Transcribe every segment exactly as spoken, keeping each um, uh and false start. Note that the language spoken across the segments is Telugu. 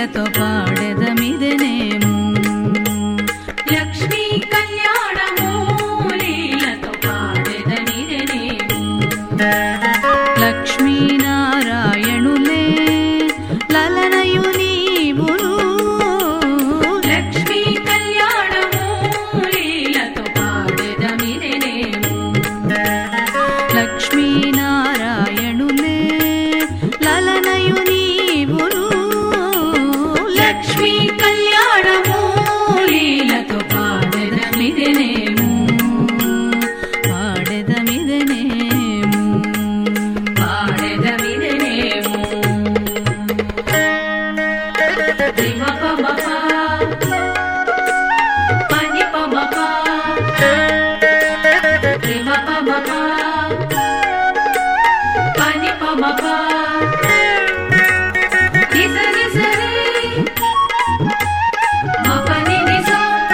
లీలతో పాడెదమిదెనేము లక్ష్మీ కళ్యాణము లీలతో పాడెదమిదెనేము లక్ష్మీనారాయణులే లలనయు నీవును లక్ష్మీ కళ్యాణము లీలతో పాడెదమిదెనేము లక్ష్మీనారాయణులే లలనయు నీవును లక్ష్మీ కళ్యాణము లీలతో పాడెదమిదెనేము పాడెదమిదెనేము పాడెదమిదెనేము దిమపమప పనిపమప దిమపమప పనిపమప నిస నిసరే మపని నిస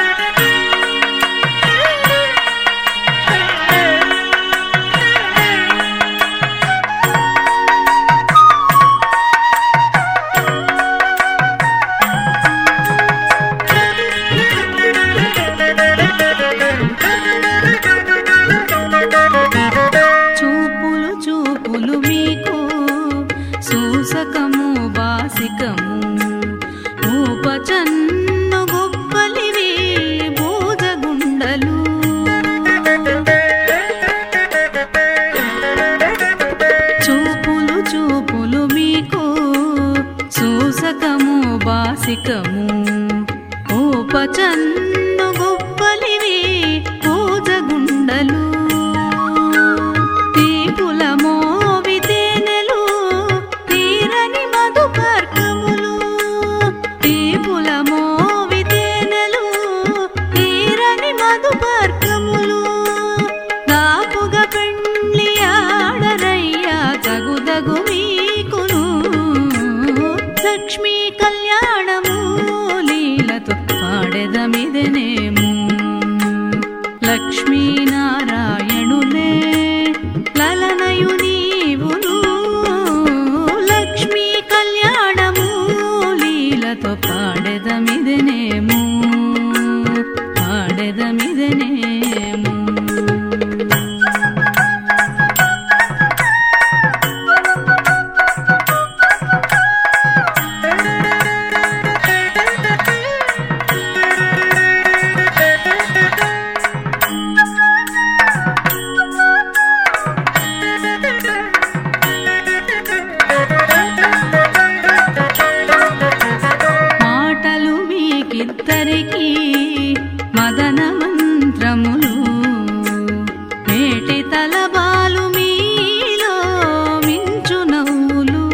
చూపులు చూపులు మీకు సూసకము బాసికము ఊపచన్ను గొప్పలివి బూదగుండలు చూపులు చూపులు మీకు సూసకము బాసికము ఊపచన్ను గొప్పలివి బూదగుండలు తీపుల మోవితేనెలు తీరని మధుపర్కములు తీపుల మోవితేనెలు తీరని మధుపర్కములు దాపుగా పెండ్లి ఆడరయ్యా తగుదగు మీకును లక్ష్మీ కళ్యాణము లీలతో పాడెదమిదెనేము లక్ష్మీనారాయణులే లలనయు నీవును లక్ష్మీ కళ్యాణము లీలతో పాడెదమిదెనేము పాడెదమిదెనేము మాటలు మీకిద్దరికి మదన మంత్రములు నేటి తలబాలు మీలో మించు నవ్వులు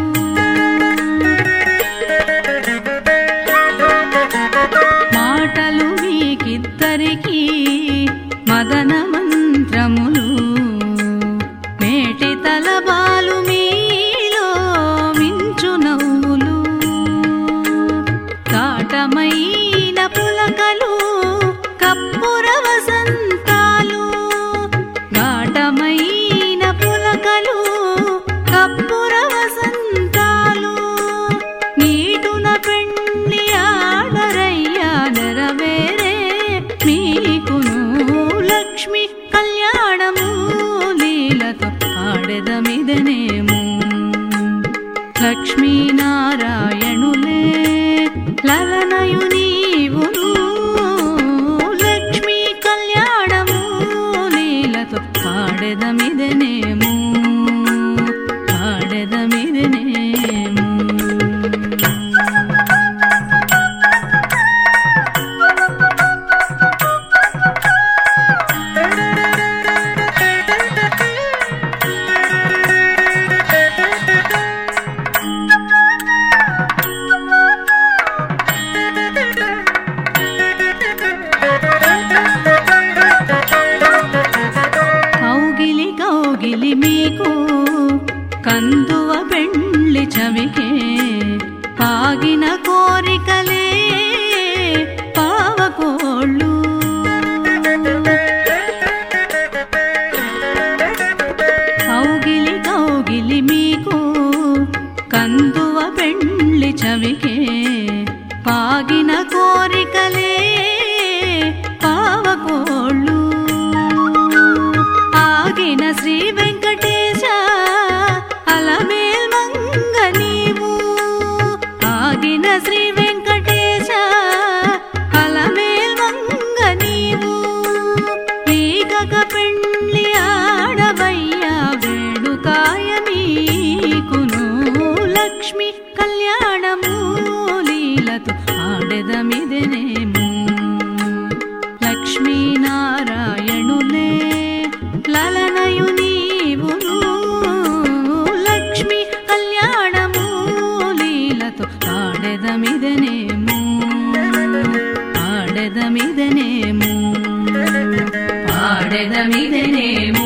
మాటలు మీకిద్దరికి మదన మంత్రములు నేటి తలబాలు మీలో మించు నవ్వులు కాటమైన పులకలు కప్పుర వసంతాలు ఘాటమైన పులకలు కప్పుర వసంతాలు నీటున పెండ్లి ఆడరయ్యా నెరవేరే మీకును లక్ష్మీ కళ్యాణము లీలతో పాడెదమిదెనేము లక్ష్మీనారాయణులే లలనయు నీవును లక్ష్మీ కళ్యాణము లీలతో పాడెదమిదెనేము పాడెదమిదెనేము కౌగిలి కౌగిలి మీకు కందువ పెండ్లి చవికే పాగిన కోరికలే పావకోళ్ళు కౌగిలి కౌగిలి మీకు కందువ పెండ్లి చవికే పాగిన కోరికలే పావకోళ్ళు ఆగిన శ్రీ వెంకటేశ అలమేల్ మంగ నీవు ఆగిన శ్రీ వెంకటేశ అలమేల్ మంగ నీవు ఈగక పెండ్లి ఆడవయ్యా వేడుకాయ మీకును లక్ష్మి కళ్యాణము లీలతో ఆడెదమిదెనేము లక్ష్మీనారాయణులే లలనయు నీవును లక్ష్మి కళ్యాణము లీలతో ఆడెదమిదెనేము ఆడెదమిదెనేము ఆడెదమిదెనేము